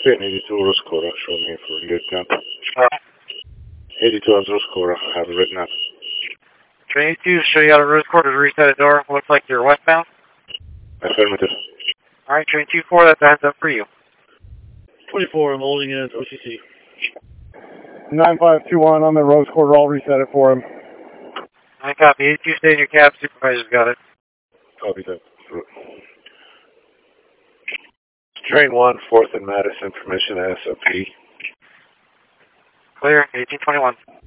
Train 82 Roscora, show me for Lieutenant. 82 Roscora, have written up. Train 82, show you how to road quarter to reset a door. Looks like you're westbound. Affirmative. Alright, Train 24, that's a heads up for you. 24, I'm holding it at OCC. 9521 on the Rose Quarter, I'll reset it for him. I copy. 82, stay in your cab. Supervisor's got it. Copy that. Train 1, 4th and Madison, permission SOP. Clear, 1821.